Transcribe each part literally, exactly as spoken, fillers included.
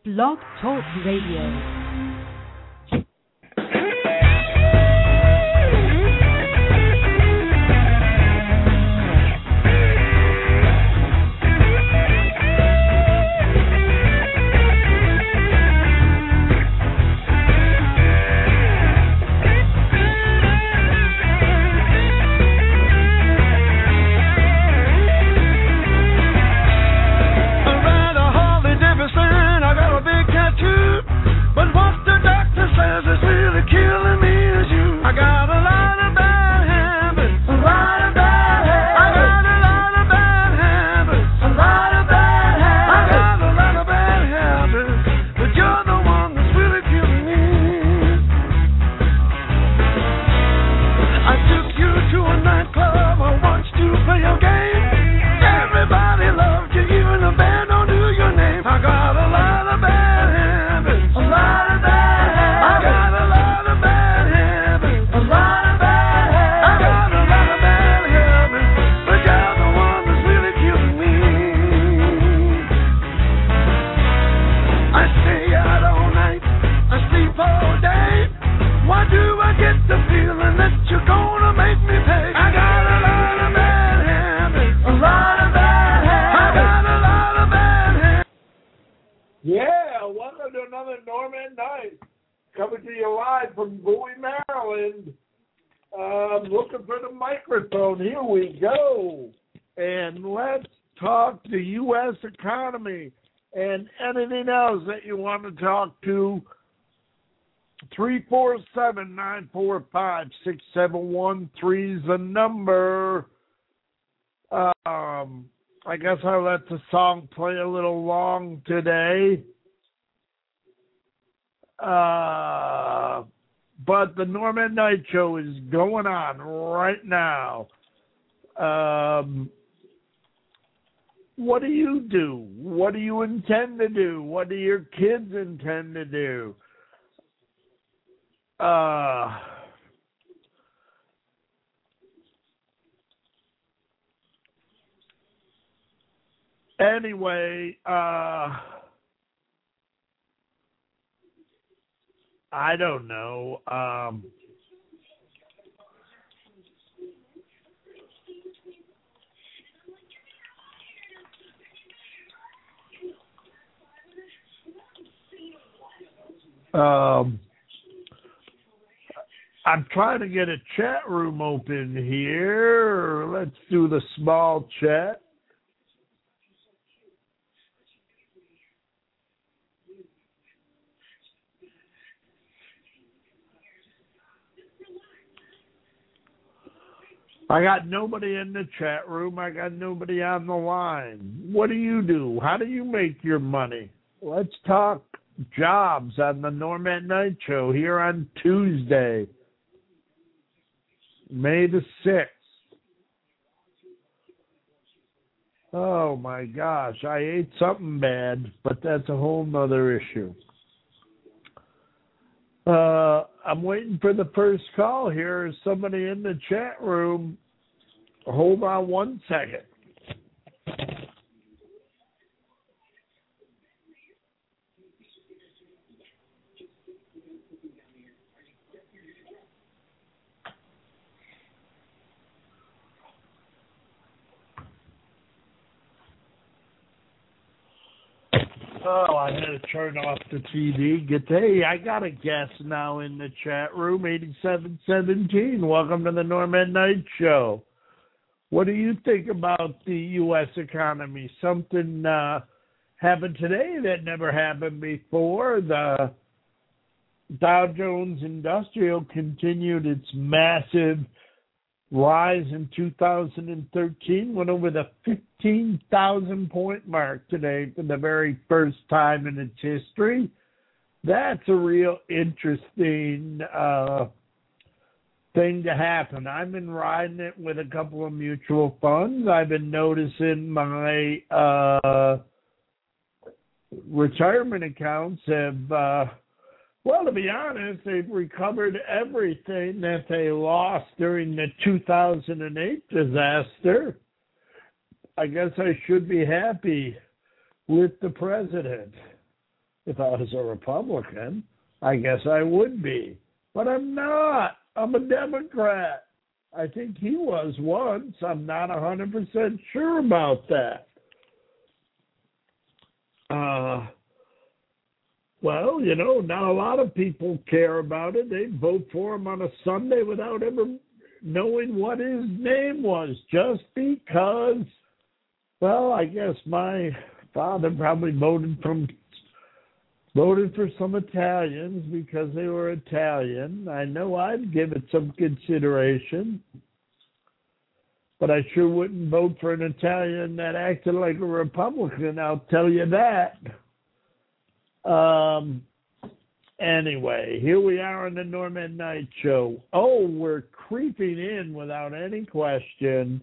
Blog Talk Radio. Economy and anything else that you want to talk to. Three four seven, nine four five, six seven one three is the number. Um, I guess I'll let the song play a little long today. Uh, but the Norman Knight Show is going on right now. Um, What do you do? What do you intend to do? What do your kids intend to do? Uh, anyway, uh, I don't know. Um, Um, I'm trying to get a chat room open here. Let's do the small chat. I got nobody in the chat room. I got nobody on the line. What do you do? How do you make your money? Let's talk jobs on the Norman Knight Show here on Tuesday, May the sixth. Oh my gosh, I ate something bad, but that's a whole nother issue. Uh, I'm waiting for the first call here. Is somebody in the chat room? Hold on one second. Oh, I had to turn off the T V. Get hey, I got a guest now in the chat room, eighty-seven seventeen. Welcome to the Norman Knight Show. What do you think about the U S economy? Something uh, happened today that never happened before. The Dow Jones Industrial continued its massive rise in two thousand thirteen, went over the fifteen thousand point mark today for the very first time in its history. That's a real interesting uh, thing to happen. I've been riding it with a couple of mutual funds. I've been noticing my uh, retirement accounts have uh, Well, to be honest, they've recovered everything that they lost during the two thousand eight disaster. I guess I should be happy with the president. If I was a Republican, I guess I would be. But I'm not. I'm a Democrat. I think he was once. I'm not one hundred percent sure about that. Uh, well, you know, not a lot of people care about it. They vote for him on a Sunday without ever knowing what his name was, just because, well, I guess my father probably voted from voted for some Italians because they were Italian. I know I'd give it some consideration, but I sure wouldn't vote for an Italian that acted like a Republican, I'll tell you that. Um, anyway, here we are on the Norm at Night Show. Oh, we're creeping in without any question.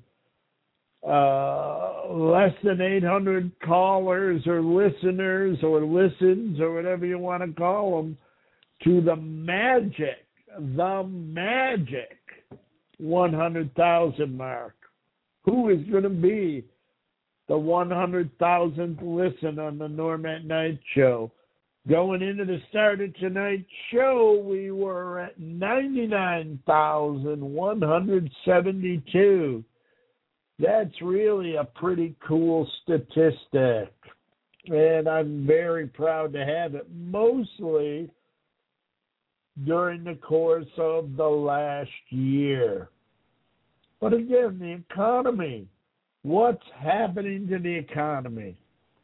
Uh, less than eight hundred callers or listeners or listens or whatever you want to call them to the magic, the magic one hundred thousand mark. Who is going to be the one hundred thousandth listen on the Norm at Night Show? Going into the start of tonight's show, we were at ninety-nine thousand one hundred seventy-two. That's really a pretty cool statistic, and I'm very proud to have it, mostly during the course of the last year. But again, the economy, what's happening to the economy?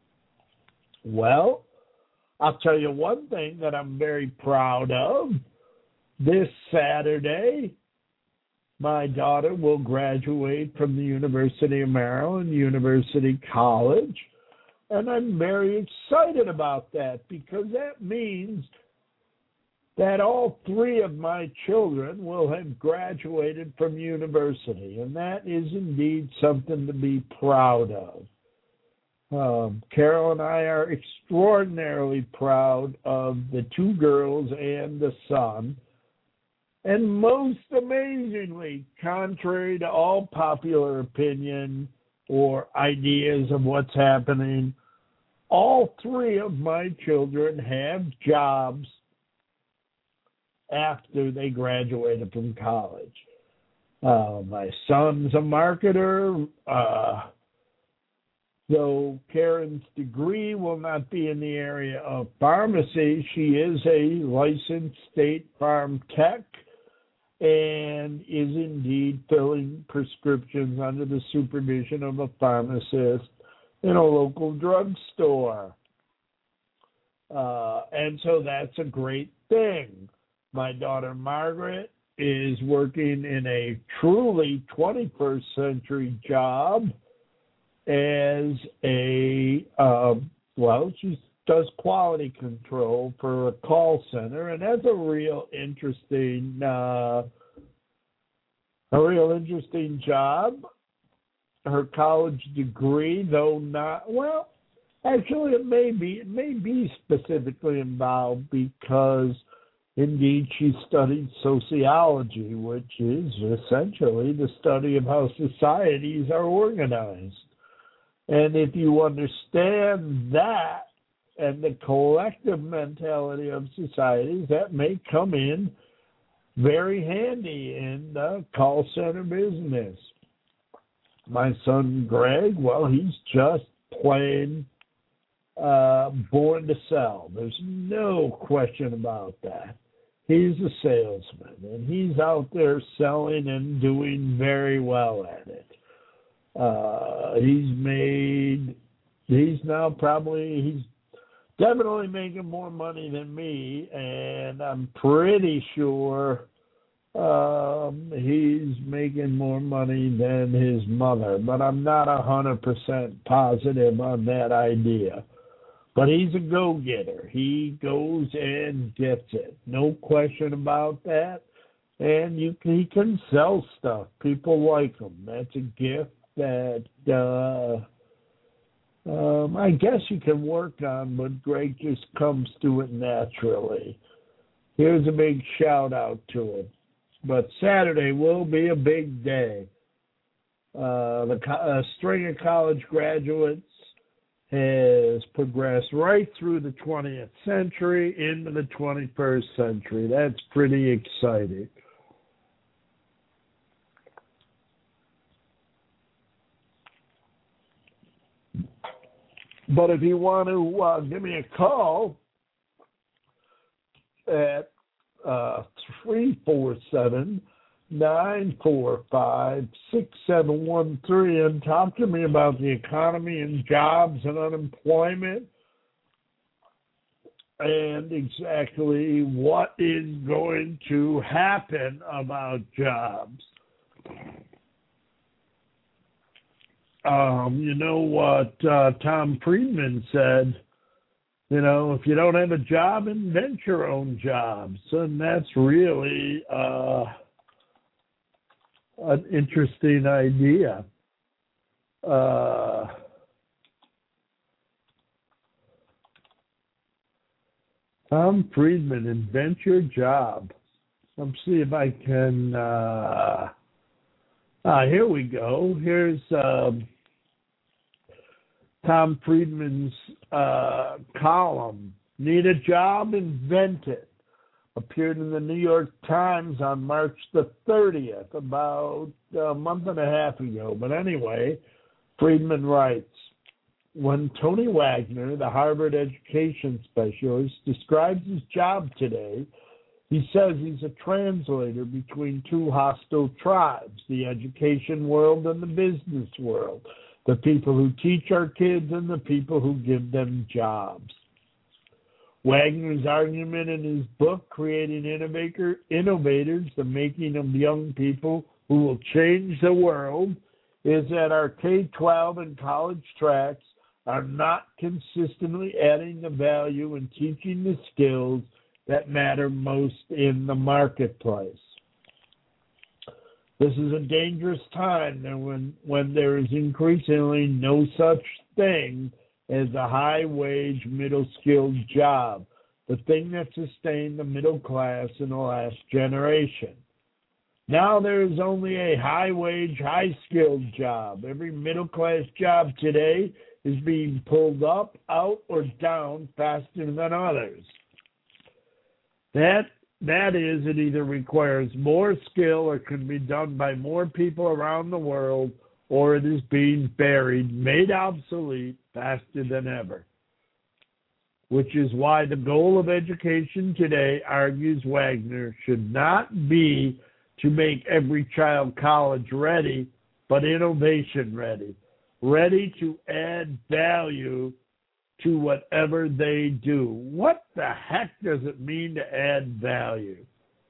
Well, I'll tell you one thing that I'm very proud of. This Saturday, my daughter will graduate from the University of Maryland, University College, and I'm very excited about that because that means that all three of my children will have graduated from university, and that is indeed something to be proud of. Um, Carol and I are extraordinarily proud of the two girls and the son. And most amazingly, contrary to all popular opinion or ideas of what's happening, all three of my children have jobs after they graduated from college. Uh, my son's a marketer. Uh, though Karen's degree will not be in the area of pharmacy, she is a licensed state farm tech and is indeed filling prescriptions under the supervision of a pharmacist in a local drugstore. Uh, and so that's a great thing. My daughter Margaret is working in a truly twenty-first century job as a, uh, well, she does quality control for a call center, and that's a real interesting, uh, a real interesting job. Her college degree, though not, well, actually it may be, it may be specifically involved because indeed she studied sociology, which is essentially the study of how societies are organized. And if you understand that and the collective mentality of societies, that may come in very handy in the call center business. My son Greg, well, he's just plain uh, born to sell. There's no question about that. He's a salesman, and he's out there selling and doing very well at it. Uh, he's made, he's now probably, he's definitely making more money than me, and I'm pretty sure um, he's making more money than his mother, but I'm not one hundred percent positive on that idea. But he's a go-getter. He goes and gets it. No question about that. And you can, he can sell stuff. People like him. That's a gift that uh, um, I guess you can work on, but Greg just comes to it naturally. Here's a big shout-out to him. But Saturday will be a big day. Uh, the a string of college graduates has progressed right through the twentieth century into the twenty-first century. That's pretty exciting. But if you want to uh, give me a call at uh, three four seven, nine four five, six seven one three and talk to me about the economy and jobs and unemployment and exactly what is going to happen about jobs. Um, you know what uh, Tom Friedman said, you know, if you don't have a job, invent your own jobs. And that's really uh, an interesting idea. Uh, Tom Friedman, invent your job. Let's see if I can... Uh, Ah, here we go. Here's um, Tom Friedman's uh, column. Need a job? Invent it. Appeared in the New York Times on March the thirtieth, about a month and a half ago. But anyway, Friedman writes, when Tony Wagner, the Harvard education specialist, describes his job today, he says he's a translator between two hostile tribes, the education world and the business world, the people who teach our kids and the people who give them jobs. Wagner's argument in his book, Creating Innovator, Innovators, the Making of Young People Who Will Change the World, is that our K twelve and college tracks are not consistently adding the value and teaching the skills that matter most in the marketplace. This is a dangerous time when, when there is increasingly no such thing as a high-wage, middle-skilled job, the thing that sustained the middle class in the last generation. Now there is only a high-wage, high-skilled job. Every middle-class job today is being pulled up, out, or down faster than others. That that is, it either requires more skill or can be done by more people around the world, or it is being buried, made obsolete faster than ever. Which is why the goal of education today, argues Wagner, should not be to make every child college ready, but innovation ready, ready to add value to whatever they do. What the heck does it mean to add value?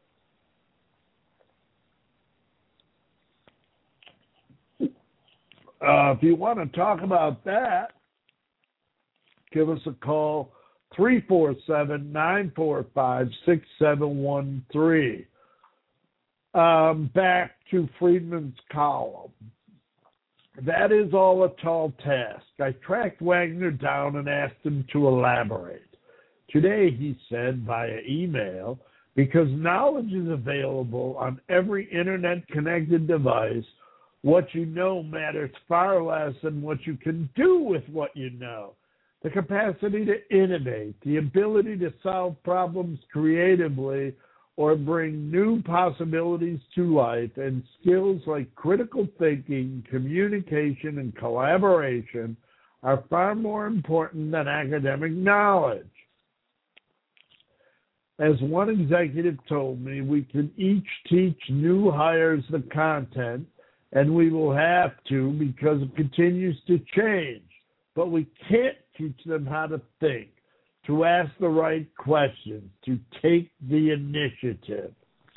Uh, if you want to talk about that, give us a call, three four seven, nine four five, six seven one three. Um, back to Friedman's column. That is all a tall task. I tracked Wagner down and asked him to elaborate. Today, he said via email, because knowledge is available on every internet-connected device, what you know matters far less than what you can do with what you know. The capacity to innovate, the ability to solve problems creatively or bring new possibilities to life, and skills like critical thinking, communication, and collaboration are far more important than academic knowledge. As one executive told me, we can each teach new hires the content, and we will have to because it continues to change, but we can't teach them how to think, to ask the right questions, to take the initiative.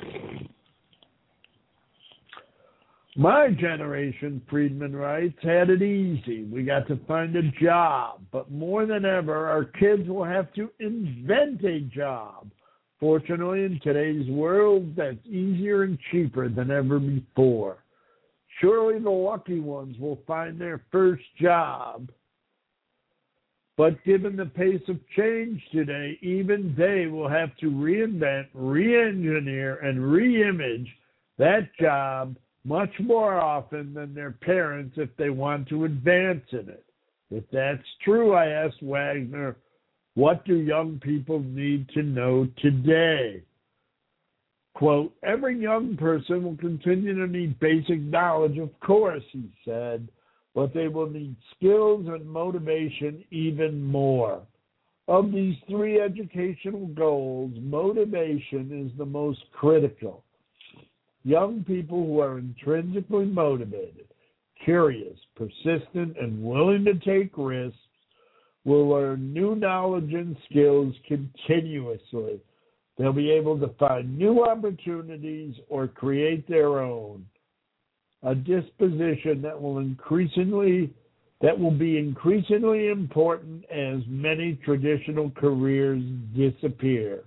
My generation, Friedman writes, had it easy. We got to find a job, but more than ever, our kids will have to invent a job. Fortunately, in today's world, that's easier and cheaper than ever before. Surely the lucky ones will find their first job. But given the pace of change today, even they will have to reinvent, re-engineer, and re-image that job much more often than their parents if they want to advance in it. If that's true, I asked Wagner, what do young people need to know today? Quote, every young person will continue to need basic knowledge, of course, he said, but they will need skills and motivation even more. Of these three educational goals, motivation is the most critical. Young people who are intrinsically motivated, curious, persistent, and willing to take risks will learn new knowledge and skills continuously. They'll be able to find new opportunities or create their own, a disposition that will increasingly that will be increasingly important as many traditional careers disappear.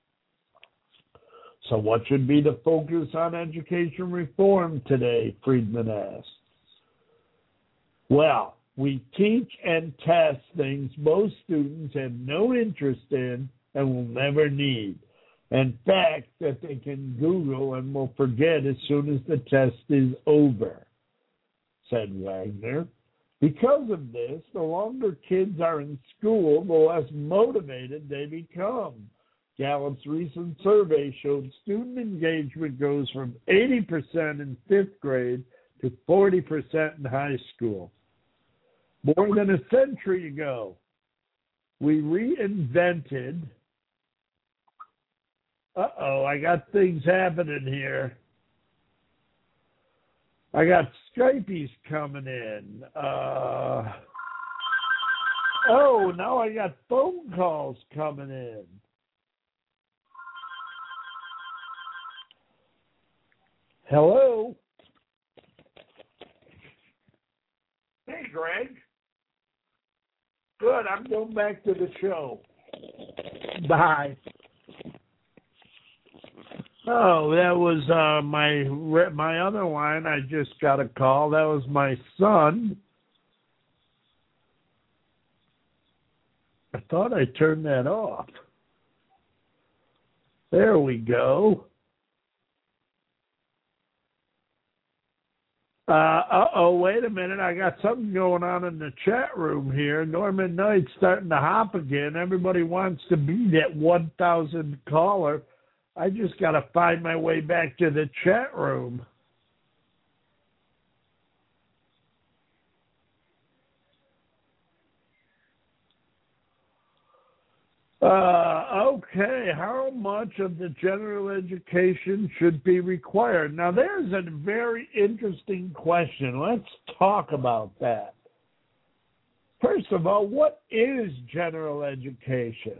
So what should be the focus on education reform today, Friedman asked. Well, we teach and test things most students have no interest in and will never need. In fact, that they can Google and will forget as soon as the test is over, said Wagner. Because of this, the longer kids are in school, the less motivated they become. Gallup's recent survey showed student engagement goes from eighty percent in fifth grade to forty percent in high school. More than a century ago, we reinvented. Uh-oh, I got things happening here. I got Skypies coming in. Uh, oh, now I got phone calls coming in. Hello? Hey, Greg. Good, I'm going back to the show. Bye. Oh, that was uh, my my other line. I just got a call. That was my son. I thought I turned that off. There we go. Uh, uh-oh, wait a minute. I got something going on in the chat room here. Norman Knight's starting to hop again. Everybody wants to be that one thousand caller. I just got to find my way back to the chat room. Uh, okay, how much of the general education should be required? Now, there's a very interesting question. Let's talk about that. First of all, what is general education?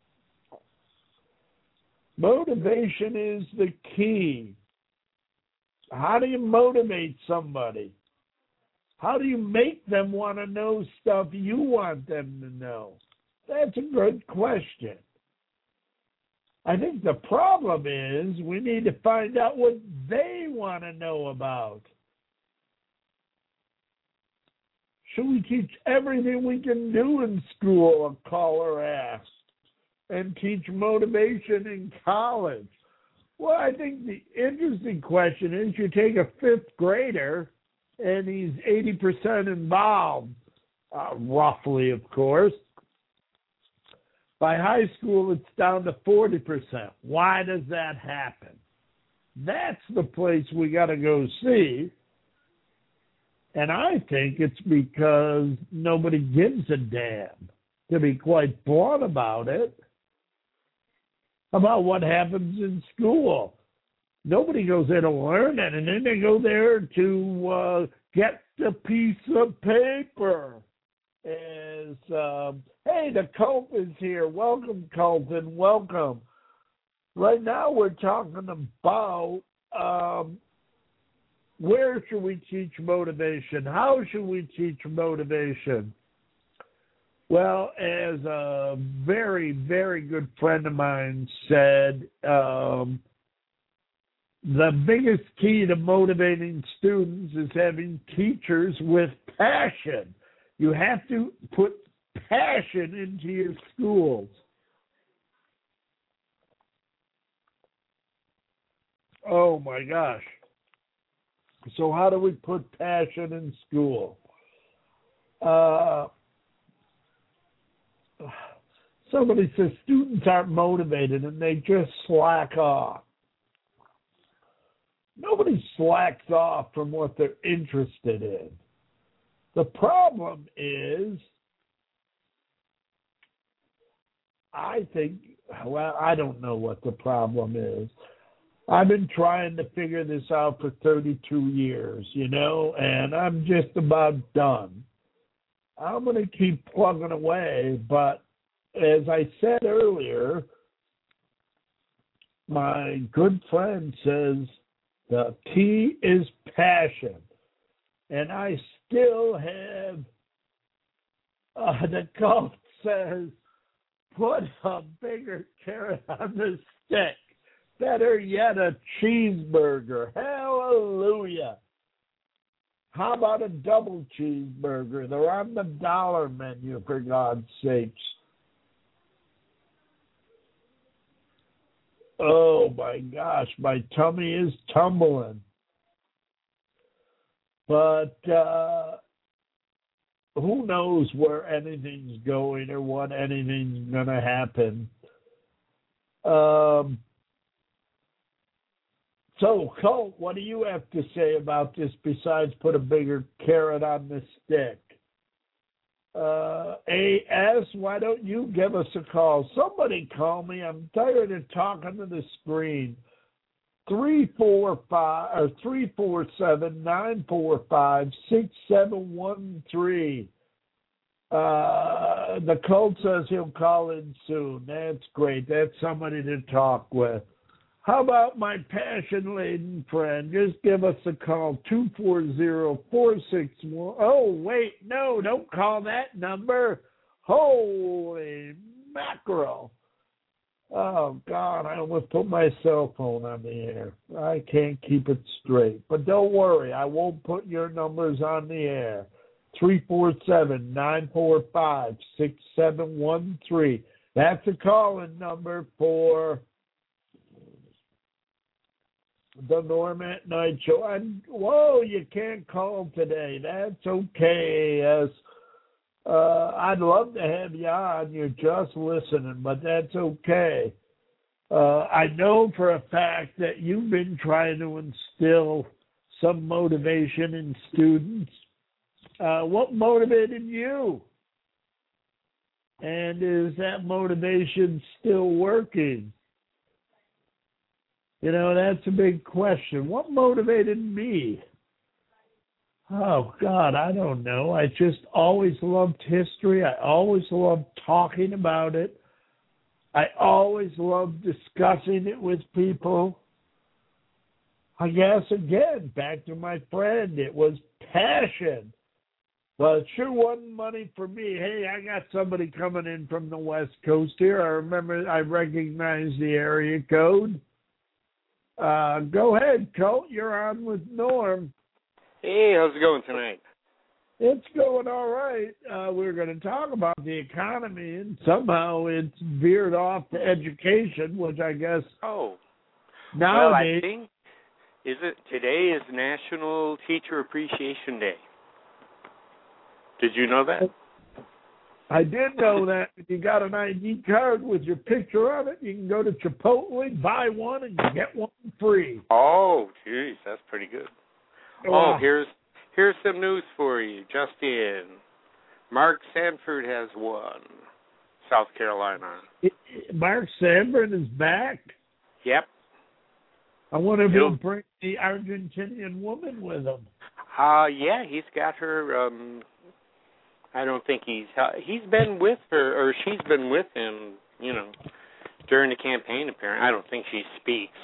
Motivation is the key. How do you motivate somebody? How do you make them want to know stuff you want them to know? That's a good question. I think the problem is we need to find out what they want to know about. Should we teach everything we can do in school, a caller asked, and teach motivation in college? Well, I think the interesting question is you take a fifth grader and he's eighty percent involved, uh, roughly, of course. By high school, it's down to forty percent. Why does that happen? That's the place we got to go see. And I think it's because nobody gives a damn, to be quite blunt about it, about what happens in school. Nobody goes there to learn it, and then they go there to uh, get the piece of paper. Is uh, hey, the cult is here. Welcome, Colton. Welcome. Right now, we're talking about um, where should we teach motivation? How should we teach motivation? Well, as a very, very good friend of mine said, um, the biggest key to motivating students is having teachers with passion. You have to put passion into your schools. Oh, my gosh. So how do we put passion in school? Uh, somebody says students aren't motivated and they just slack off. Nobody slacks off from what they're interested in. The problem is, I think, well, I don't know what the problem is. I've been trying to figure this out for thirty-two years, you know, and I'm just about done. I'm going to keep plugging away, but as I said earlier, my good friend says the key is passion. And I still have, uh, the cult says, put a bigger carrot on the stick. Better yet, a cheeseburger. Hallelujah. How about a double cheeseburger? They're on the dollar menu, for God's sakes. Oh, my gosh, my tummy is tumbling. But uh, who knows where anything's going or what anything's going to happen. Um, so, Colt, what do you have to say about this besides put a bigger carrot on the stick? Uh, A S, why don't you give us a call? Somebody call me. I'm tired of talking to the screen. Three four five or three four seven nine four five six seven one three. Uh, the code says he'll call in soon. That's great. That's somebody to talk with. How about my passion-laden friend? Just give us a call, two four zero, four six one. Oh, wait, no, don't call that number. Holy mackerel. Oh, God, I almost put my cell phone on the air. I can't keep it straight. But don't worry, I won't put your numbers on the air. three four seven nine four five six seven one three. That's a call-in number for the Norm at Night Show. And whoa, you can't call today. That's okay. Yes, uh, I'd love to have you on. You're just listening, but that's okay. Uh, I know for a fact that you've been trying to instill some motivation in students. Uh, what motivated you? And is that motivation still working? You know, that's a big question. What motivated me? Oh, God, I don't know. I just always loved history. I always loved talking about it. I always loved discussing it with people. I guess, again, back to my friend, it was passion. Well, it sure wasn't money for me. Hey, I got somebody coming in from the West Coast here. I remember I recognize the area code. Uh, go ahead, Colt. You're on with Norm. Hey, how's it going tonight? It's going all right. Uh, we're going to talk about the economy, and somehow it's veered off to education, which I guess oh, nowadays. Well, I think is it today is National Teacher Appreciation Day. Did you know that? I did know that. If you got an I D card with your picture on it, you can go to Chipotle, buy one, and you get one free. Oh, geez, that's pretty good. Wow. Oh, here's here's some news for you. Just in, Mark Sanford has won South Carolina. Mark Sanford is back? Yep. I wonder if He'll he'll bring the Argentinian woman with him. Uh, yeah, he's got her. Um, I don't think he's he's been with her, or she's been with him, you know, during the campaign, apparently. I don't think she speaks.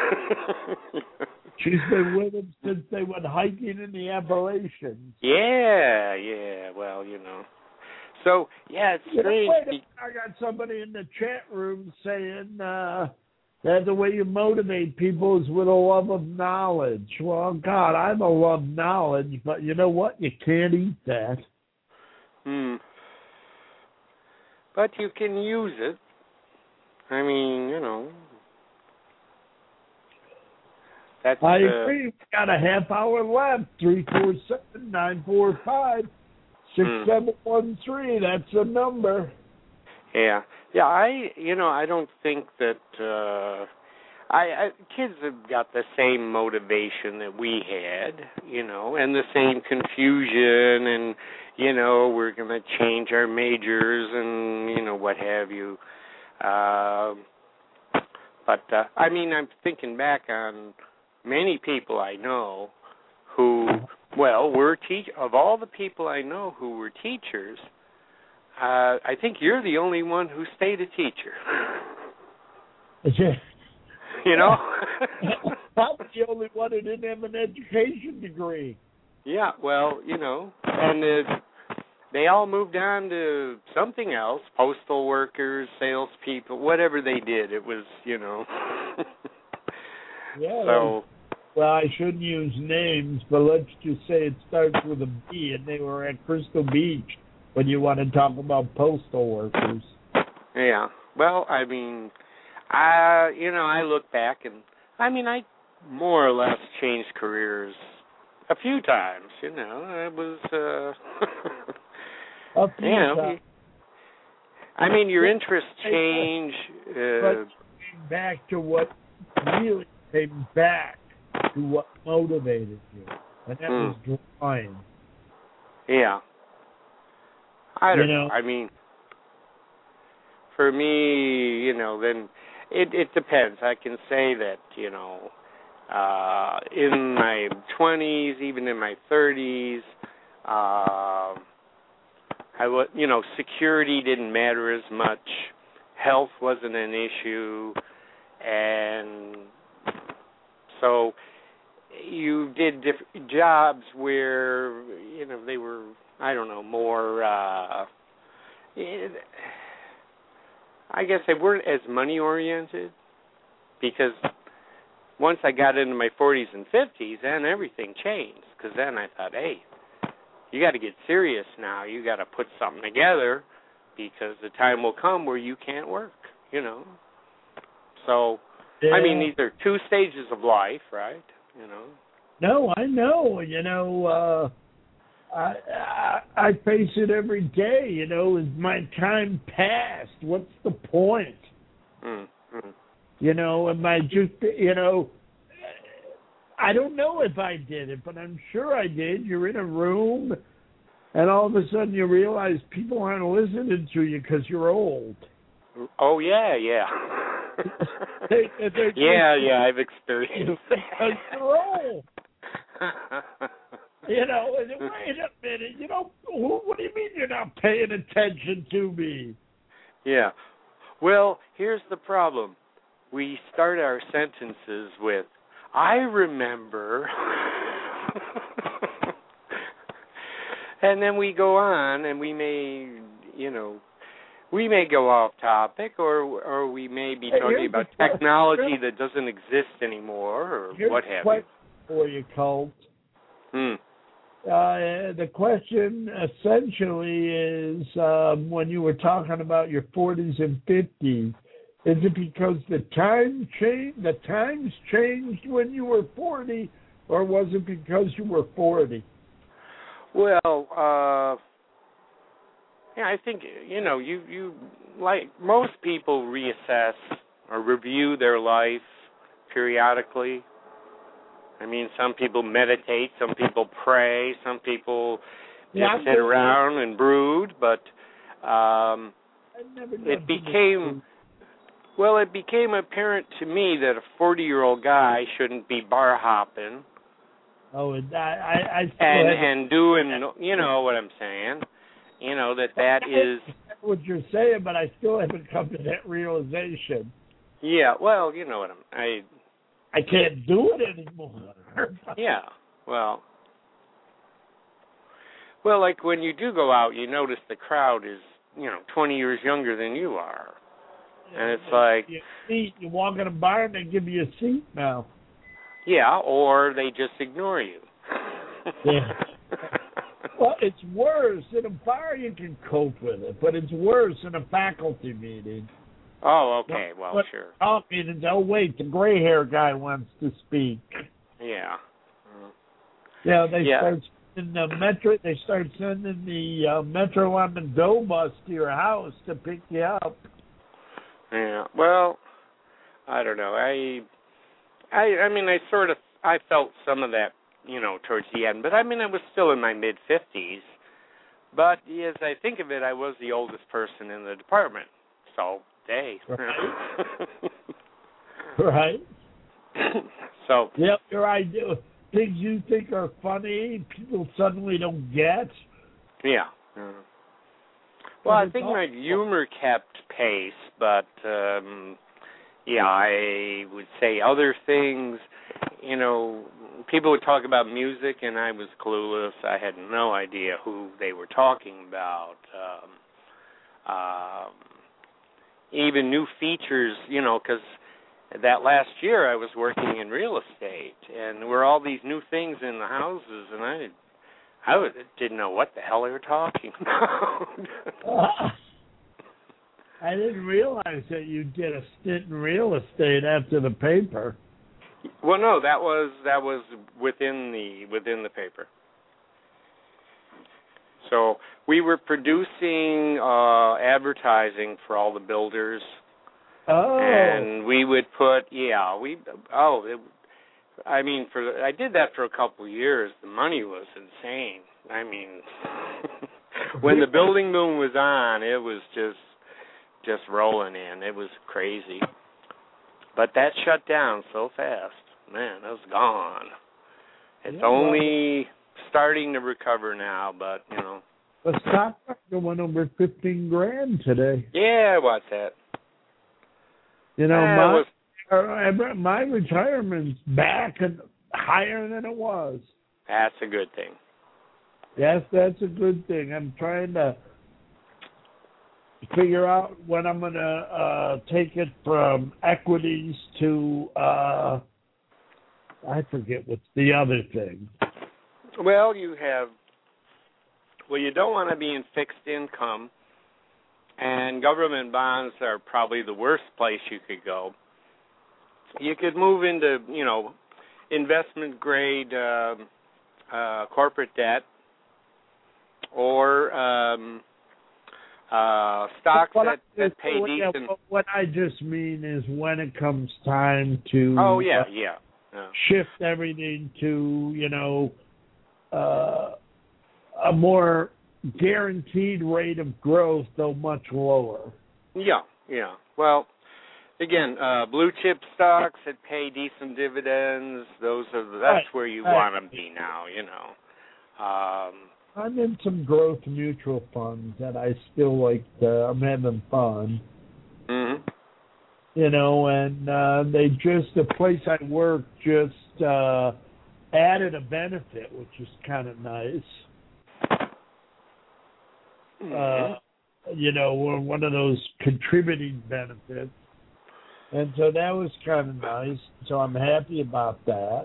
She's been with him since they went hiking in the Appalachians. Yeah, yeah, well, you know. So, yeah, it's you strange. Know, wait a minute, I got somebody in the chat room saying uh, that the way you motivate people is with a love of knowledge. Well, God, I don't love knowledge, but you know what? You can't eat that. Hmm. But you can use it. I mean, you know. That's, I uh, agree. We've got a half hour left. three four seven, nine four five, six seven one three. That's the number. Yeah. Yeah, I, you know, I don't think that, uh, I, I, kids have got the same motivation that we had, you know, and the same confusion and, you know, we're going to change our majors and, you know, what have you. Uh, but, uh, I mean, I'm thinking back on many people I know who, well, were teach of all the people I know who were teachers, uh, I think you're the only one who stayed a teacher. You know? I'm the only one who didn't have an education degree. Yeah, well, you know, and uh, they all moved on to something else, postal workers, salespeople, whatever they did. It was, you know. Yeah. So. Well, I shouldn't use names, but let's just say it starts with a B, and they were at Crystal Beach when you want to talk about postal workers. Yeah. Well, I mean, I, you know, I look back and, I mean, I more or less changed careers a few times, you know. It was, uh, a few you know, times. I mean, your interests change. Uh, but came back to what really came back to what motivated you, and that hmm. was drawing. Yeah. I don't you know, know. I mean, for me, you know, then it it depends. I can say that, you know, uh, in my twenties, even in my thirties, uh, I was, you know, security didn't matter as much. Health wasn't an issue, and so you did different jobs where, you know, they were, I don't know, more. Uh, it, I guess they weren't as money-oriented, because once I got into my forties and fifties, then everything changed, because then I thought, hey, you got to get serious now. You got to put something together, because the time will come where you can't work, you know. So, yeah. I mean, these are two stages of life, right, you know. No, I know, you know, uh, I, I I face it every day. You know, is my time passed? What's the point? Mm-hmm. You know, am I just, you know, I don't know if I did it, but I'm sure I did. You're in a room, and all of a sudden you realize people aren't listening to you because you're old. Oh yeah, yeah. they, they, yeah, yeah, I've experienced that. You're old. You know, wait a minute. You know, what do you mean you're not paying attention to me? Yeah. Well, here's the problem. We start our sentences with, I remember, and then we go on, and we may, you know, we may go off topic, or or we may be talking Here's about technology that doesn't exist anymore, or Here's what have you. For you, Colt. Hmm. Uh, the question essentially is, um, when you were talking about your forties and fifties, is it because the time changed, the times changed when you were forty, or was it because you were forty? Well, uh, yeah, I think, you know, you, you like most people reassess or review their life periodically. I mean, some people meditate, some people pray, some people just yeah, sit around and brood, but um, it became, well, it became apparent to me that a forty-year-old guy shouldn't be bar hopping. Oh, and I, I, I and and doing, you know what I'm saying, you know, that that is what you're saying, but I still haven't come to that realization. Yeah, well, you know what I'm, I. I can't do it anymore. Yeah, well, well, like when you do go out, you notice the crowd is, you know, twenty years younger than you are, yeah, and it's like you, seat, you walk in a bar and they give you a seat now. Yeah, or they just ignore you. Yeah. Well, it's worse in a bar. You can cope with it, but it's worse in a faculty meeting. Oh, okay. Well, but sure. Talking and oh wait, the gray hair guy wants to speak. Yeah. Yeah, they yeah. start sending the metro. They started sending the uh, Metro on the Go bus to your house to pick you up. Yeah. Well, I don't know. I, I, I mean, I sort of, I felt some of that, you know, towards the end. But I mean, I was still in my mid fifties. But as I think of it, I was the oldest person in the department. So, hey. Right. Right. So. Yep, your idea. Things you think are funny, people suddenly don't get. Yeah. yeah. Well, I think my humor kept pace, but um, yeah, I would say other things. You know, people would talk about music, and I was clueless. I had no idea who they were talking about. Um, um, even new features, you know, because that last year I was working in real estate, and there were all these new things in the houses, and I I was, didn't know what the hell they were talking about. uh, I didn't realize that you did a stint in real estate after the paper. Well, no, that was that was within the within the paper. So we were producing uh, advertising for all the builders. Oh. And we would put, yeah, we, oh, it, I mean, for I did that for a couple of years. The money was insane. I mean, when the building boom was on, it was just, just rolling in. It was crazy. But that shut down so fast. Man, it was gone. It's yeah, only well, starting to recover now, but, you know. The stock market went over fifteen grand today. Yeah, what's that? You know, eh, my, was, uh, my retirement's back and higher than it was. That's a good thing. Yes, that's a good thing. I'm trying to figure out when I'm going to uh, take it from equities to, uh, I forget what's the other thing. Well, you have, well, you don't want to be in fixed income. And government bonds are probably the worst place you could go. You could move into, you know, investment grade uh, uh, corporate debt or um, uh, stocks that, that pay what, decent. Yeah, what I just mean is when it comes time to oh yeah, uh, yeah, yeah. shift everything to, you know, uh, a more guaranteed rate of growth, though much lower. Yeah, yeah. Well, again, uh, blue chip stocks that pay decent dividends. Those are that's right, where you right. want to be now. You know. Um, I'm in some growth mutual funds that I still like. To, I'm having fun. Mm-hmm. You know, and uh, they just the place I work just uh, added a benefit, which is kind of nice. Uh, you know, we're one of those contributing benefits. And so that was kind of nice. So I'm happy about that.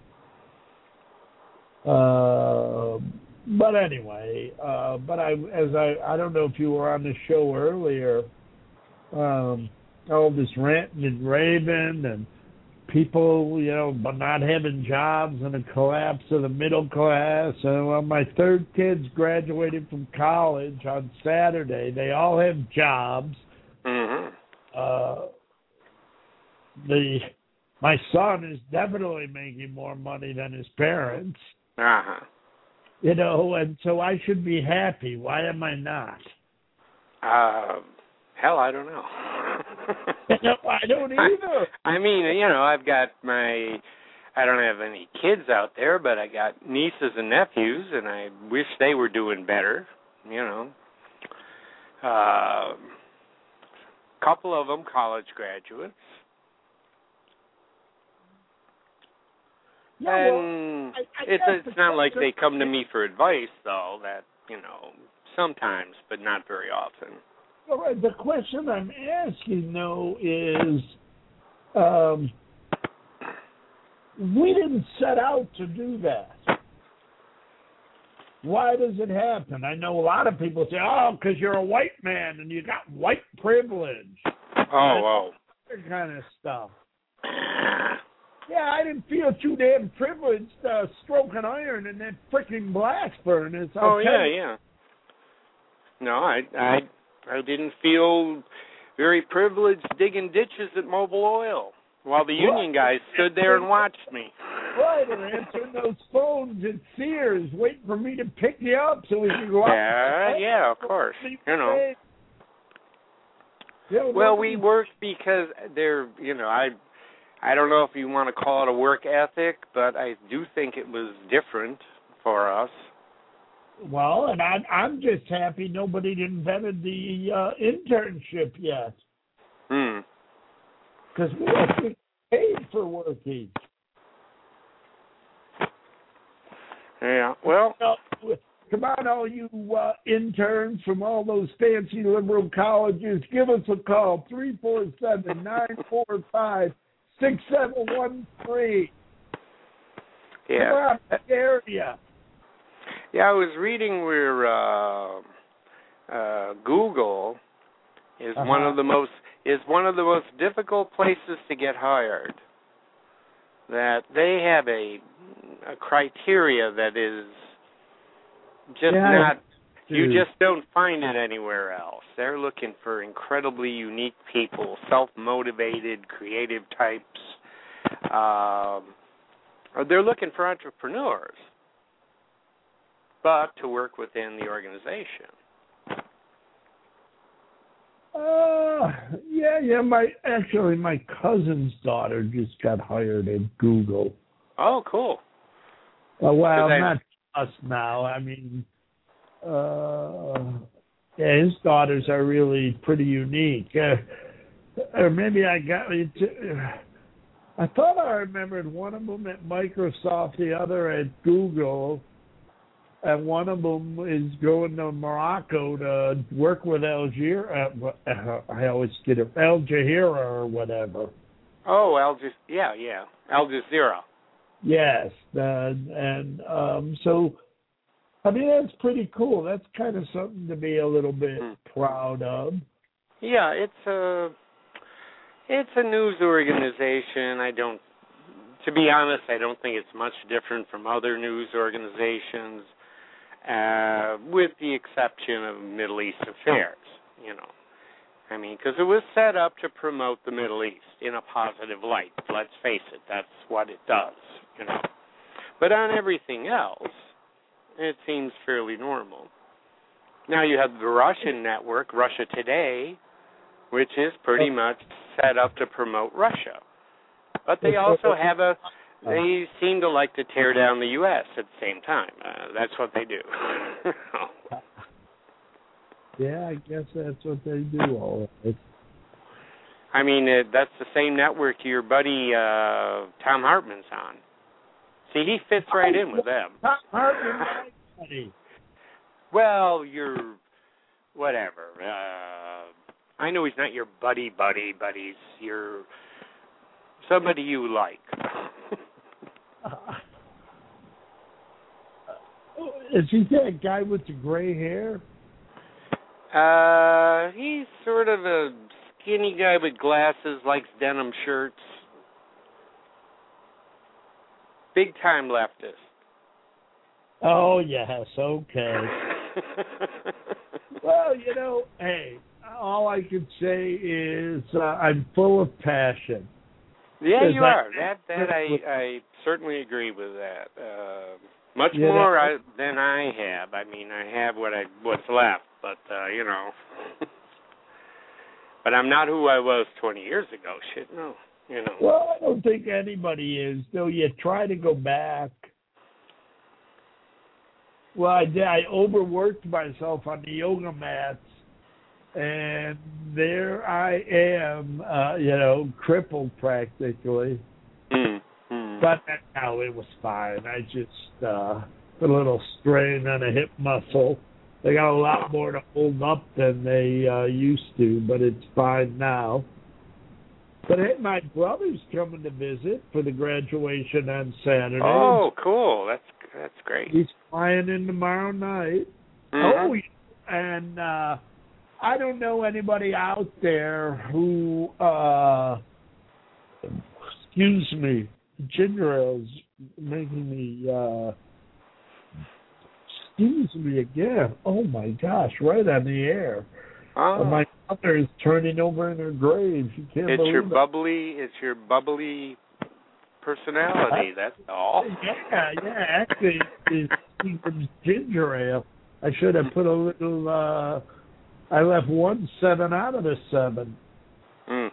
Uh, but anyway, uh, but I, as I, I don't know if you were on the show earlier, um, all this ranting and raving and people, you know, but not having jobs and a collapse of the middle class. And well, my third kid's graduated from college on Saturday. They all have jobs. Mm-hmm. Uh, the my son is definitely making more money than his parents. Uh-huh. You know, and so I should be happy. Why am I not? Uh, hell, I don't know. No, I don't either. I, I mean, you know, I've got my, I don't have any kids out there, but I got nieces and nephews, and I wish they were doing better, you know. A uh, couple of them college graduates. Yeah, and well, I, I it's, it's not like they come to me me for advice, though, that, you know, sometimes, but not very often. All right, the question I'm asking, though, is um, we didn't set out to do that. Why does it happen? I know a lot of people say, oh, because you're a white man and you got white privilege. Oh, oh. That kind of stuff. Yeah, I didn't feel too damn privileged uh, stroking iron in that freaking blast furnace. I'll Oh, tell yeah, you. yeah. No, I, I, I didn't feel very privileged digging ditches at Mobil Oil while the union guys stood there and watched me. Right, or answering those phones at Sears, waiting for me to pick you up so we could go out. Yeah, yeah, of course. You know. Yeah, well, we worked because they're, you know, I, I don't know if you want to call it a work ethic, but I do think it was different for us. Well, and I, I'm just happy nobody invented the uh, internship yet. Hmm. Because we have to paid for working. Yeah, well. Come on, all you uh, interns from all those fancy liberal colleges, give us a call, three four seven, nine four five, six seven one three. Yeah. Come on, area. Yeah, I was reading where uh, uh, Google is uh-huh. one of the most is one of the most difficult places to get hired. That they have a a criteria that is just yeah, not, you just don't find it anywhere else. They're looking for incredibly unique people, self-motivated, creative types. Um, they're looking for entrepreneurs, but to work within the organization. Uh, yeah, yeah. My actually, my cousin's daughter just got hired at Google. Oh, cool. Uh, well, I, not us now. I mean, uh, yeah, his daughters are really pretty unique. Uh, or maybe I got it. Uh, I thought I remembered one of them at Microsoft, the other at Google, and one of them is going to Morocco to work with Algeria. Uh, I always get it, Al Jazeera or whatever. Oh, Al Jazeera. Yeah, yeah, Al Jazeera. Yes, uh, and um, so, I mean, that's pretty cool. That's kind of something to be a little bit mm. proud of. Yeah, it's a, it's a news organization. I don't, to be honest, I don't think it's much different from other news organizations, uh, with the exception of Middle East affairs, you know. I mean, because it was set up to promote the Middle East in a positive light. Let's face it, that's what it does, you know. But on everything else, it seems fairly normal. Now you have the Russian network, Russia Today, which is pretty much set up to promote Russia. But they also have a, they seem to like to tear down the U S at the same time. Uh, that's what they do. Yeah, I guess that's what they do. All right. I mean, uh, that's the same network your buddy uh, Tom Hartman's on. See, he fits right in with them. Tom Hartman, my buddy. Well, you're whatever. Uh, I know he's not your buddy, buddy, but he's your somebody you like. uh, is he that guy with the gray hair? Uh, he's sort of a skinny guy with glasses, likes denim shirts. Big time leftist. Oh, yes, okay. Well, you know, hey, all I can say is uh, I'm full of passion. Yeah, you I, are. That that I, I certainly agree with that. Uh, much yeah, more I, than I have. I mean, I have what I what's left, but uh, you know. But I'm not who I was twenty years ago. Shit, no. You know. Well, I don't think anybody is. Though you try to go back. Well, I did. I overworked myself on the yoga mats, and there I am. Uh, you know, crippled practically. Mm. Mm. But now it was fine. I just uh, put a little strain on a hip muscle. They got a lot more to hold up than they uh, used to, but it's fine now. But hey, my brother's coming to visit for the graduation on Saturday. Oh, cool. That's that's great. He's flying in tomorrow night. Mm-hmm. Oh, and uh, I don't know anybody out there who, uh, excuse me, ginger ale's making me uh, sneeze me again. Oh my gosh! Right on the air. Oh. And my mother is turning over in her grave. She can't It's believe your it. bubbly. It's your bubbly personality. That's all. Yeah, yeah. Actually, it's Stevens ginger ale. I should have put a little. Uh, I left one seven out of the seven. Mm.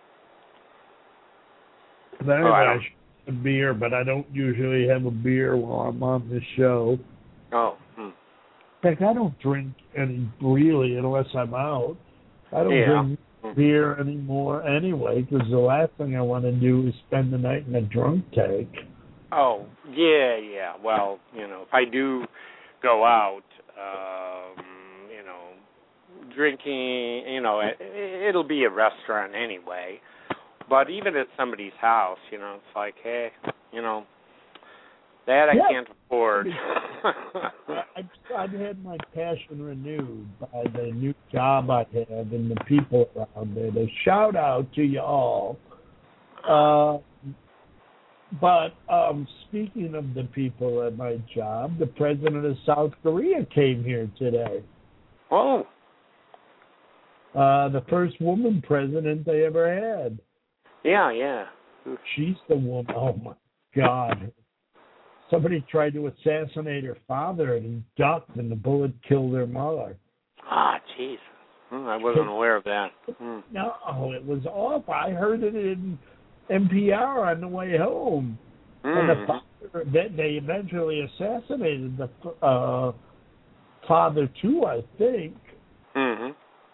But anyway, Oh, I I don't. should have a beer, but I don't usually have a beer while I'm on the show. Oh. Hmm. In fact, I don't drink any really unless I'm out. I don't Yeah. drink beer anymore anyway, because the last thing I want to do is spend the night in a drunk tank. Oh, yeah, yeah. Well, you know, if I do go out, um, you know, drinking, you know, it, it'll be a restaurant anyway. But even at somebody's house, you know, it's like, hey, you know, that I Yeah. can't afford. I've, I've had my passion renewed by the new job I have and the people around it. A shout out to you all. Uh, but um, speaking of the people at my job, the president of South Korea came here today. Oh. Uh, the first woman president they ever had. Yeah, yeah. She's the woman. Oh, my God. Somebody tried to assassinate her father, and he ducked, and the bullet killed her mother. Ah, jeez. Hmm, I wasn't aware of that. Hmm. No, it was awful. I heard it in N P R on the way home. Mm. And the father, they, they eventually assassinated the uh, father, too, I think. Mm-hmm.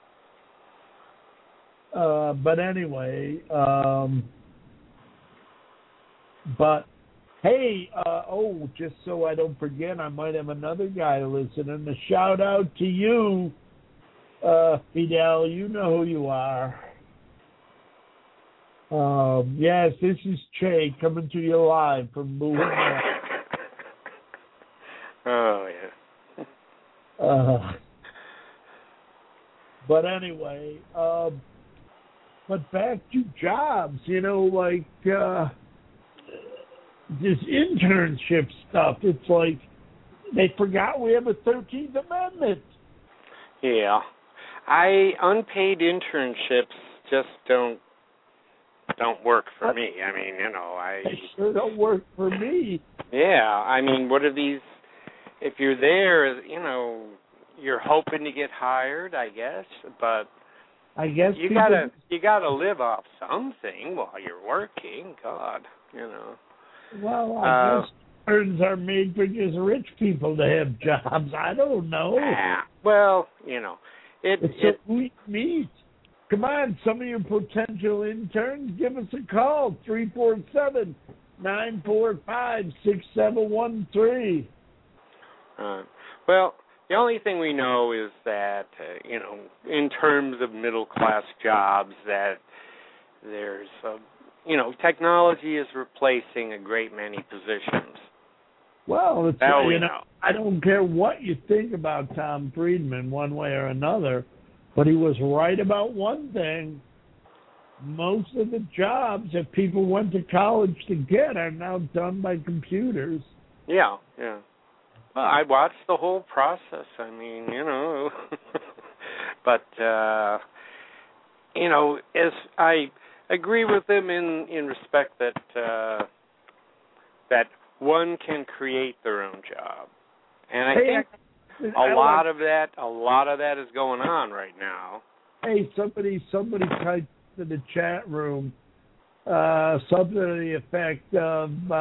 Uh, but anyway, um, but hey, uh, oh, just so I don't forget, I might have another guy listening. A shout out to you, uh, Fidel. You know who you are. Um, yes, this is Che coming to you live from Bohemia. Oh, yeah. Uh, but anyway, um, but back to jobs, you know, like uh, this internship stuff. It's like they forgot we have a thirteenth Amendment. Yeah. I unpaid internships just don't don't work for me. I mean, you know, I They sure don't work for me. Yeah, I mean, what are these if you're there, you know, you're hoping to get hired, I guess, but I guess you people, gotta you gotta live off something while you're working. God, you know. Well, I uh, guess interns are made for just rich people to have jobs. I don't know. Ah, well, you know, it It's it a weak meat. Come on, some of your potential interns, give us a call, three four seven, nine four five, six seven one three. uh, well. The only thing we know is that, uh, you know, in terms of middle-class jobs, that there's, a, you know, technology is replacing a great many positions. Well, it's, That we you know, know. I don't care what you think about Tom Friedman one way or another, but he was right about one thing. Most of the jobs that people went to college to get are now done by computers. Yeah, yeah. Well, I watched the whole process. I mean, you know, but uh, you know, as I agree with him in in respect that uh, that one can create their own job, and I Hey, think I a lot like, of that, a lot of that is going on right now. hey, somebody, somebody typed in the chat room uh, something to the effect of, uh,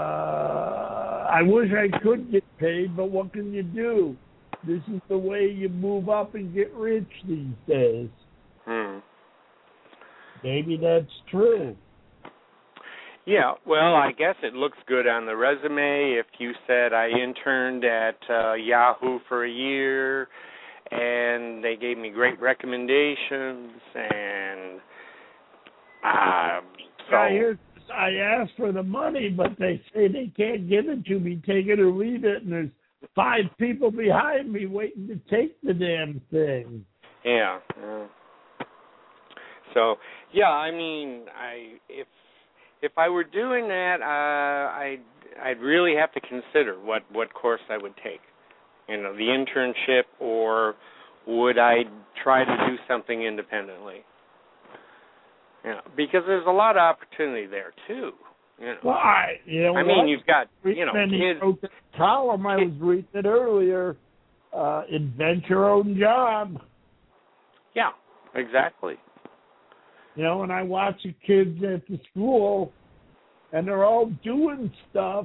I wish I could get paid, but what can you do? This is the way you move up and get rich these days. Hmm. Maybe that's true. Yeah, well, I guess it looks good on the resume if you said I interned at uh, Yahoo for a year and they gave me great recommendations and uh, so I hear, I asked for the money, but they say they can't give it to me. Take it or leave it, and there's five people behind me waiting to take the damn thing. yeah. yeah. So yeah, I mean, I if if I were doing that, uh, I'd I'd really have to consider what, what course I would take. You know, the internship, or would I try to do something independently? You know, because there's a lot of opportunity there too. You know. Well, I, you know I mean, what? you've got, you know, and kids. Wrote the column I was reading it earlier. Uh, invent your own job. Yeah, exactly. You know, and I watch the kids at the school, and they're all doing stuff.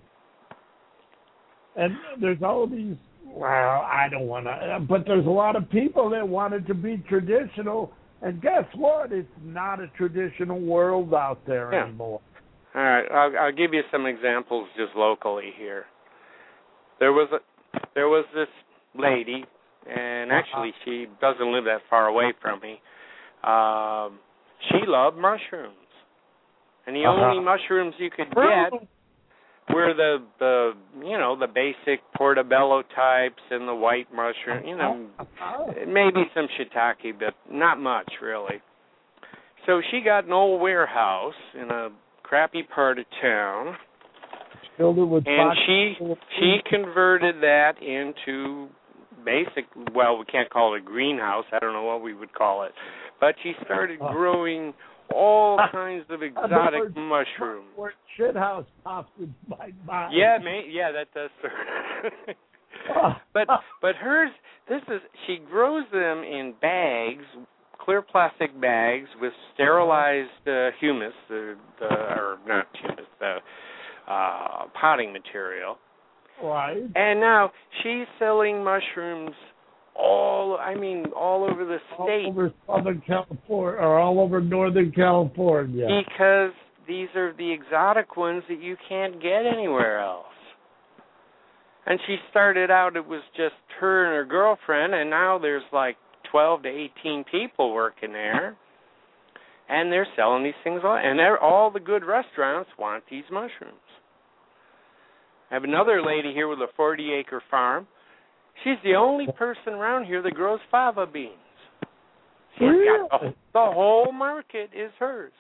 And there's all these, well, I don't want to, but there's a lot of people that want it to be traditional. And guess what? It's not a traditional world out there yeah. anymore. All right, I'll, I'll give you some examples just locally here. There was a, there was this lady, and actually she doesn't live that far away from me. Um, she loved mushrooms, and the uh-huh. only mushrooms you could get were the the you know the basic portobello types and the white mushroom. You know, maybe some shiitake, but not much really. So she got an old warehouse in a crappy part of town, and she she converted that into basic. Well, we can't call it a greenhouse. I don't know what we would call it, but she started growing all kinds of exotic mushrooms. Word shit house popped in my mind. Yeah, mate. Yeah, that does. Sir. but but hers, this is she grows them in bags, clear plastic bags with sterilized uh, humus, the, the or not humus, the uh, potting material. Right. And now she's selling mushrooms all, I mean, all over the state. All over Southern California, or all over Northern California. Because these are the exotic ones that you can't get anywhere else. And she started out, it was just her and her girlfriend, and now there's like twelve to eighteen people working there. And they're selling these things all, and they're, all the good restaurants want these mushrooms. I have another lady here with a forty acre farm. She's the only person around here that grows fava beans. She's really? got the, the whole market is hers.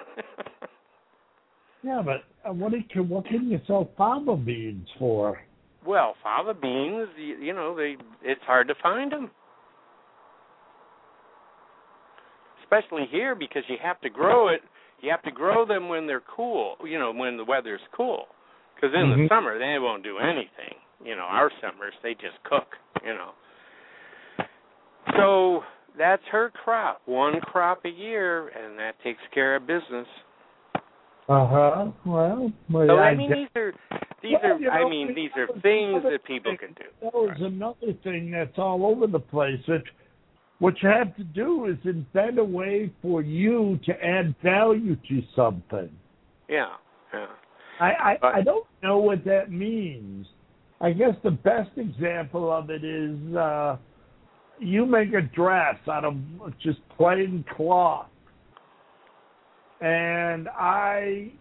Yeah, but what can what can you sell fava beans for? Well, fava beans, you, you know, they it's hard to find them. Especially here, because you have to grow it. You have to grow them when they're cool, you know, when the weather's cool. Because in mm-hmm. the summer, they won't do anything. You know, our summers, they just cook, you know. So that's her crop, one crop a year, and that takes care of business. Uh-huh. Well, well so, I, I mean, these are, these well, are, you know, I mean, these are things that people thing, can do. There's right. another thing that's all over the place. That what you have to do is invent a way for you to add value to something. Yeah, yeah. I, I, but, I don't know what that means. I guess the best example of it is uh, you make a dress out of just plain cloth. And I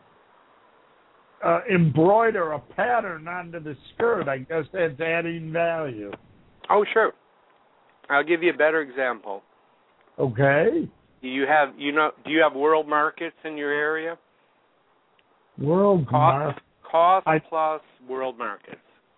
uh, embroider a pattern onto the skirt. I guess that's adding value. Oh, sure. I'll give you a better example. Okay. Do you have you know? Do you have world markets in your area? World markets. Cost I, plus world markets.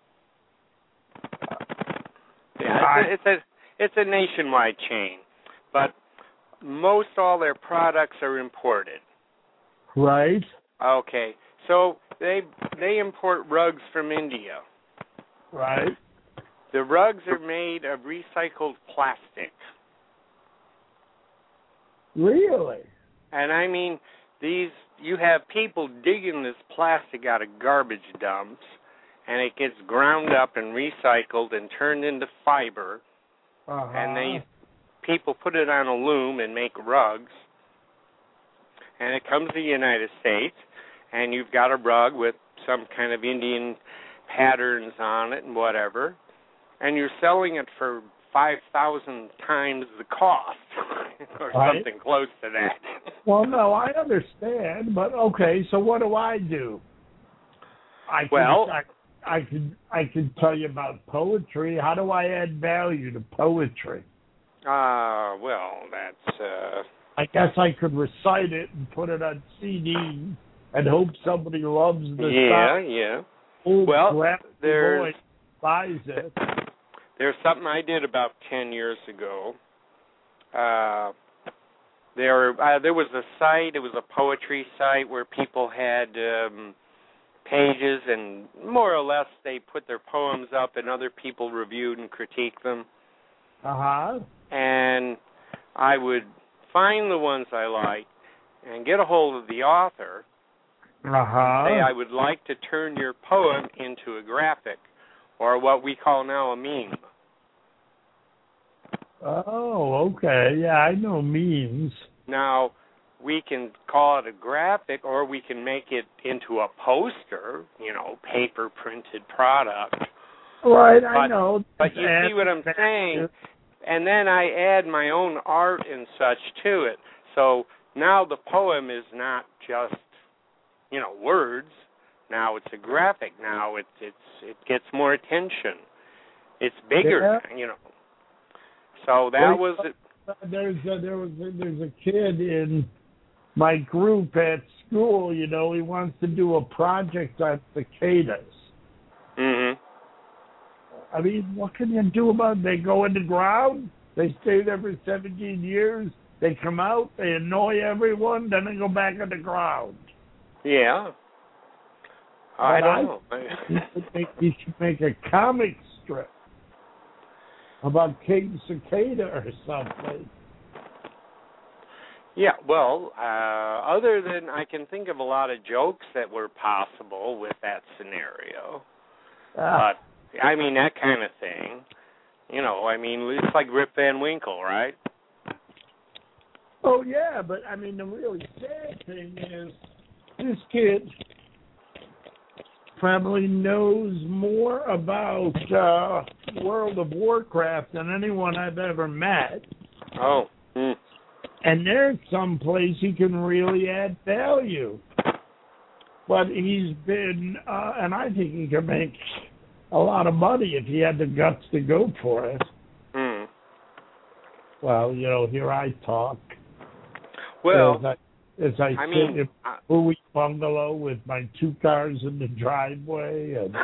Yeah, I, it's, a, it's a it's a nationwide chain, but most all their products are imported. Right. Okay, so they they import rugs from India. Right. The rugs are made of recycled plastic. Really? And I mean, these you have people digging this plastic out of garbage dumps, and it gets ground up and recycled and turned into fiber. Uh-huh. And they people put it on a loom and make rugs. And it comes to the United States, and you've got a rug with some kind of Indian patterns on it and whatever, and you're selling it for five thousand times the cost, or right. something close to that. Well, no, I understand, but okay. So what do I do? I can, well, I, I can I can tell you about poetry. How do I add value to poetry? Uh, well, that's uh, I guess I could recite it and put it on C D and hope somebody loves the Yeah, stuff. yeah. Old Well, there's boy buys it. There's something I did about ten years ago. Uh, there, uh, there was a site. It was a poetry site where people had um, pages, and more or less they put their poems up, and other people reviewed and critiqued them. Uh huh. And I would find the ones I liked and get a hold of the author. Uh huh. Say, I would like to turn your poem into a graphic, or what we call now a meme. Oh, okay. Yeah, I know memes. Now, we can call it a graphic, or we can make it into a poster, you know, paper-printed product. Right, but, I know. But you see what I'm saying? And then I add my own art and such to it. So now the poem is not just, you know, words. Now it's a graphic. Now it's it's it gets more attention. It's bigger, yeah. you know. So that was it. There's a, there was a, there's a kid in my group at school. You know, he wants to do a project on cicadas. Mhm. I mean, what can you do about it? They go in the ground. They stay there for seventeen years. They come out. They annoy everyone. Then they go back in the ground. Yeah. I but don't I, know. he, should make, he should make a comic strip about King Cicada or something. Yeah, well, uh, other than I can think of a lot of jokes that were possible with that scenario. Ah. But, I mean, that kind of thing. You know, I mean, it's like Rip Van Winkle, right? Oh, yeah, but, I mean, the really sad thing is this kid probably knows more about uh, World of Warcraft than anyone I've ever met. Oh. Mm. And there's some place he can really add value. But he's been, uh, and I think he can make a lot of money if he had the guts to go for it. Mm. Well, you know, here I talk. Well, as I, as I, I sit mean, in a Bowie bungalow with my two cars in the driveway, and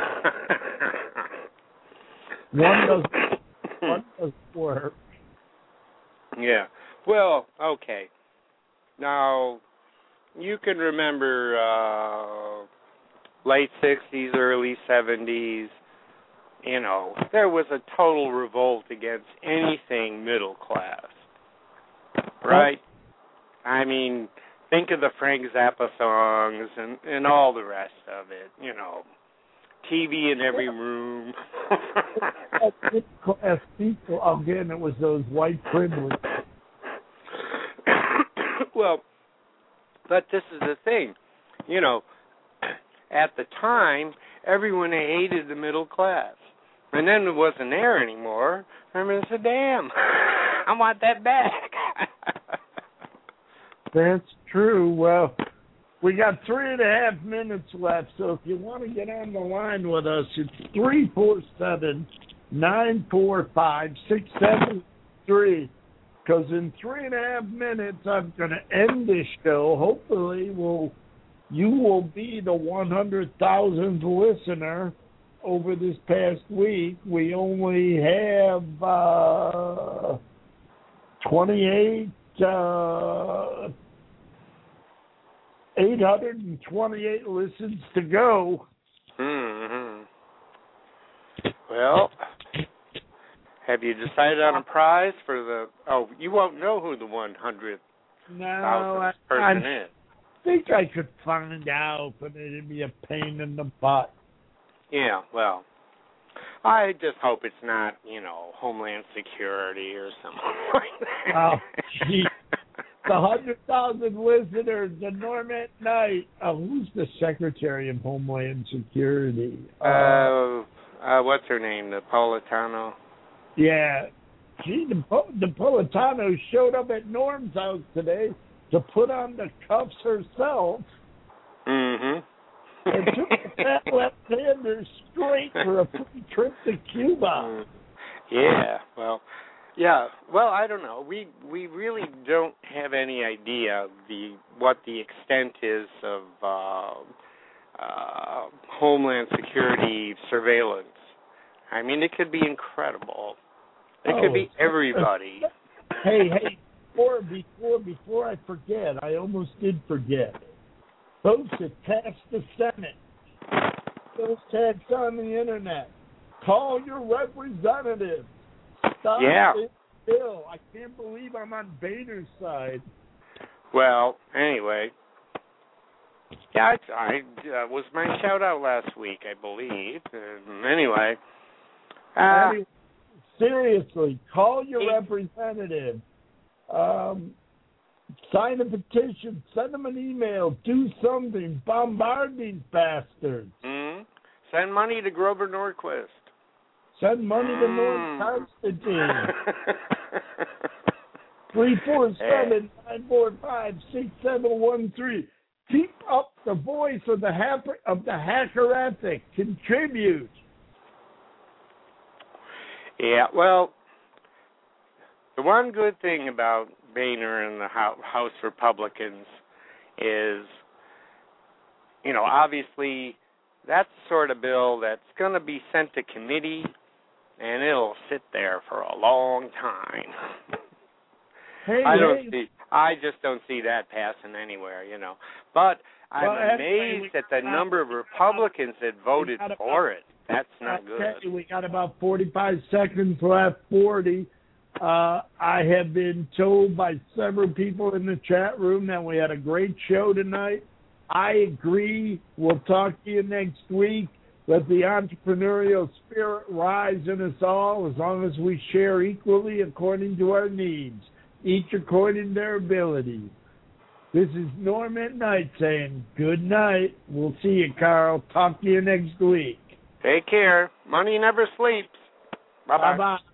one doesn't, one doesn't work. Yeah. Well, okay. Now, you can remember uh, late sixties, early seventies. You know, there was a total revolt against anything middle class, right? I mean, think of the Frank Zappa songs and, and all the rest of it, you know. T V in every room. Middle class people, again, it was those white privilege. Well, but this is the thing. You know, at the time, everyone hated the middle class. And then it wasn't there anymore. I mean, said, damn, I want that back. That's true. Well, we got three and a half minutes left, so if you want to get on the line with us, it's three four seven, nine four five, six seven three. Because in three and a half minutes, I'm going to end this show. Hopefully, we'll, you will be the one hundred thousandth listener over this past week. We only have uh, twenty-eight, uh, eight hundred twenty-eight listens to go. Mm-hmm. Well, have you decided on a prize for the... Oh, you won't know who the one hundred thousandth No, person I, is. I think I could find out, but it'd be a pain in the butt. Yeah, well, I just hope it's not, you know, Homeland Security or something like that. Oh, gee. The one hundred thousand listeners, the Norman Knight. Uh, who's the Secretary of Homeland Security? Uh, uh, uh, what's her name? Napolitano? Yeah. Gee, Napolitano showed up at Norm's house today to put on the cuffs herself. Mm-hmm. And took the fat left-hander straight for a free trip to Cuba. Yeah, well, Yeah, well, I don't know. We we really don't have any idea the what the extent is of uh, uh, Homeland Security surveillance. I mean, it could be incredible. It oh, could be everybody. Hey, hey, before before before I forget, I almost did forget. Folks that passed the Senate, those tags on the internet. Call your representative. Stop Yeah. this bill. I can't believe I'm on Boehner's side. Well, anyway, yeah, I, I uh, was my shout out last week, I believe. Uh, anyway, uh, anyway, seriously, call your it, representative. Um, sign a petition. Send them an email. Do something. Bombard these bastards. mm, send money to Grover Norquist. Send money to Mm. North Constantine. three four seven, nine four five, six seven one three. Keep up the voice of the hacker, of the hacker ethic. Contribute. Yeah, well, the one good thing about Boehner and the House Republicans is, you know, obviously that's the sort of bill that's going to be sent to committee, and it'll sit there for a long time. Hey, I don't hey. see. I just don't see that passing anywhere, you know. But I'm well, anyway, amazed at the number of Republicans that voted for it. That's not good. Okay, we got about forty-five seconds left. forty. Uh, I have been told by several people in the chat room that we had a great show tonight. I agree. We'll talk to you next week. Let the entrepreneurial spirit rise in us all as long as we share equally according to our needs, each according to their abilities. This is Norm at Night saying good night. We'll see you, Carl. Talk to you next week. Take care. Money never sleeps. Bye-bye. Bye-bye.